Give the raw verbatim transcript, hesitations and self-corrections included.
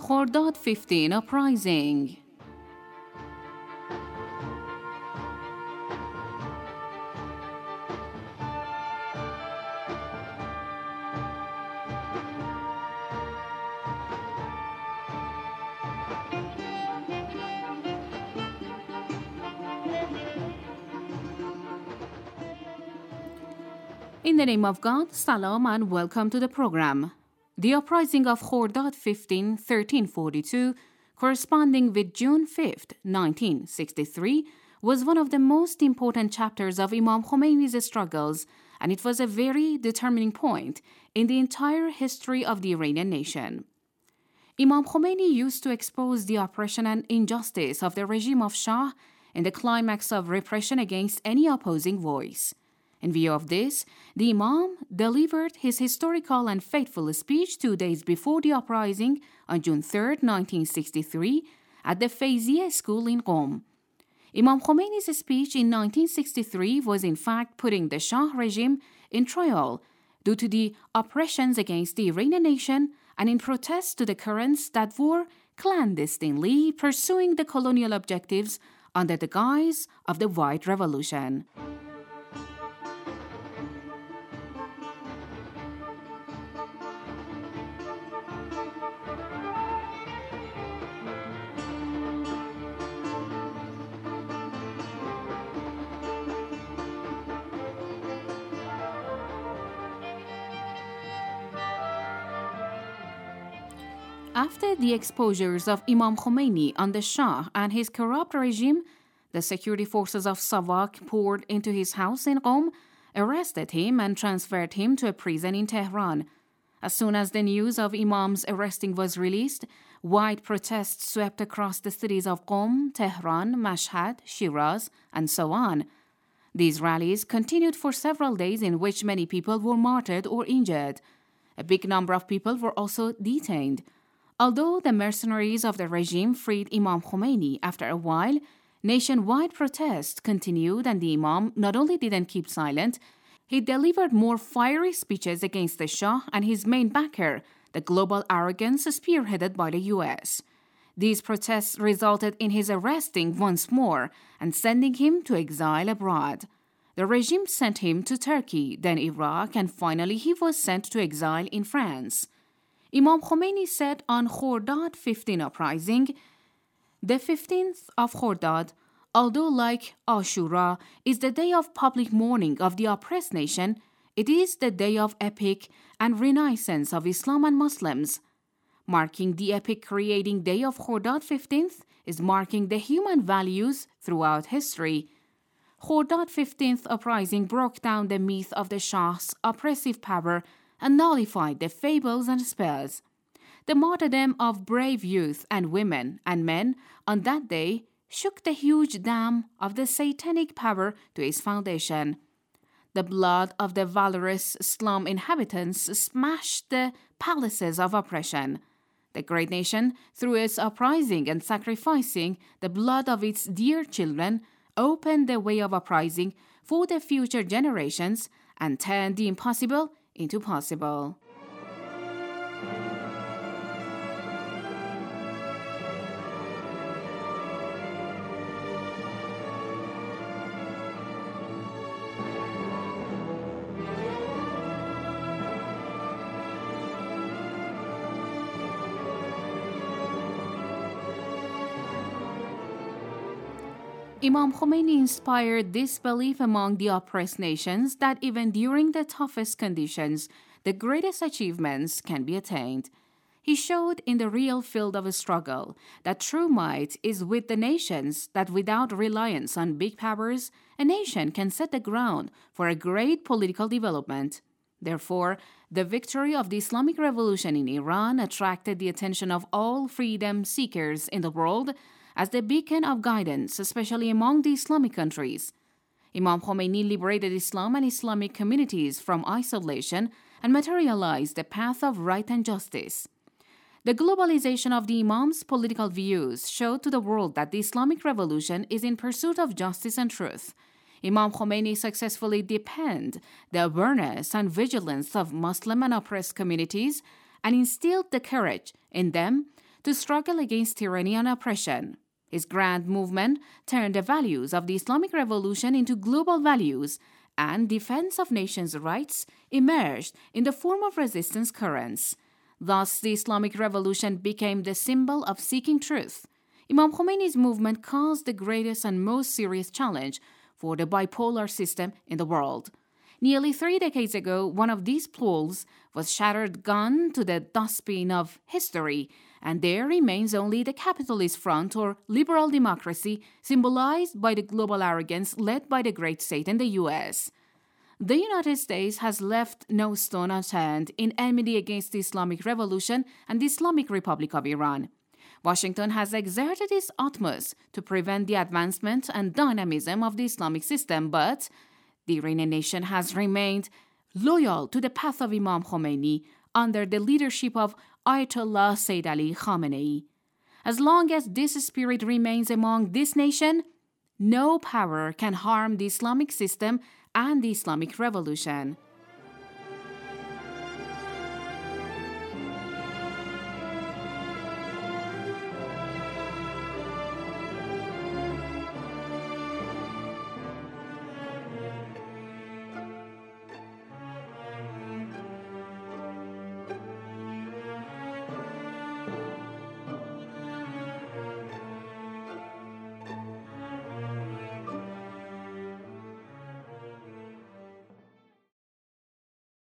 Khordad fifteen Uprising. In the name of God, Salam and welcome to the program. The uprising of Khordad fifteen, thirteen forty-two, corresponding with June fifth, nineteen sixty-three, was one of the most important chapters of Imam Khomeini's struggles, and it was a very determining point in the entire history of the Iranian nation. Imam Khomeini used to expose the oppression and injustice of the regime of Shah in the climax of repression against any opposing voice. In view of this, the Imam delivered his historical and fateful speech two days before the uprising on June third, nineteen sixty-three, at the Feyzieh School in Qom. Imam Khomeini's speech in nineteen sixty-three was in fact putting the Shah regime in trial due to the oppressions against the Iranian nation and in protest to the currents that were clandestinely pursuing the colonial objectives under the guise of the White Revolution. After the exposures of Imam Khomeini on the Shah and his corrupt regime, the security forces of Savak poured into his house in Qom, arrested him and transferred him to a prison in Tehran. As soon as the news of Imam's arresting was released, wide protests swept across the cities of Qom, Tehran, Mashhad, Shiraz, and so on. These rallies continued for several days in which many people were martyred or injured. A big number of people were also detained. Although the mercenaries of the regime freed Imam Khomeini after a while, nationwide protests continued and the Imam not only didn't keep silent, he delivered more fiery speeches against the Shah and his main backer, the global arrogance spearheaded by the U S. These protests resulted in his arresting once more and sending him to exile abroad. The regime sent him to Turkey, then Iraq, and finally he was sent to exile in France. Imam Khomeini said on Khordad fifteen Uprising, "The fifteenth of Khordad, although like Ashura, is the day of public mourning of the oppressed nation, it is the day of epic and renaissance of Islam and Muslims. Marking the epic creating day of Khordad fifteenth is marking the human values throughout history. Khordad fifteenth Uprising broke down the myth of the Shah's oppressive power and nullified the fables and spells. The martyrdom of brave youth and women and men on that day shook the huge dam of the satanic power to its foundation. The blood of the valorous slum inhabitants smashed the palaces of oppression. The great nation, through its uprising and sacrificing the blood of its dear children, opened the way of uprising for the future generations and turned the impossible into possible." Imam Khomeini inspired this belief among the oppressed nations that even during the toughest conditions, the greatest achievements can be attained. He showed in the real field of struggle that true might is with the nations, that without reliance on big powers, a nation can set the ground for a great political development. Therefore, the victory of the Islamic Revolution in Iran attracted the attention of all freedom seekers in the world as the beacon of guidance, especially among the Islamic countries. Imam Khomeini liberated Islam and Islamic communities from isolation and materialized the path of right and justice. The globalization of the Imam's political views showed to the world that the Islamic Revolution is in pursuit of justice and truth. Imam Khomeini successfully deepened the awareness and vigilance of Muslim and oppressed communities and instilled the courage in them to struggle against tyranny and oppression. His grand movement turned the values of the Islamic Revolution into global values, and defense of nations' rights emerged in the form of resistance currents. Thus, the Islamic Revolution became the symbol of seeking truth. Imam Khomeini's movement caused the greatest and most serious challenge for the bipolar system in the world. Nearly three decades ago, one of these poles was shattered, gone to the dustbin of history, and there remains only the capitalist front or liberal democracy, symbolized by the global arrogance led by the great state in the U S. The United States has left no stone unturned in enmity against the Islamic Revolution and the Islamic Republic of Iran. Washington has exerted its utmost to prevent the advancement and dynamism of the Islamic system, but the Iranian nation has remained loyal to the path of Imam Khomeini under the leadership of Ayatollah Sayyid Ali Khamenei. As long as this spirit remains among this nation, no power can harm the Islamic system and the Islamic Revolution.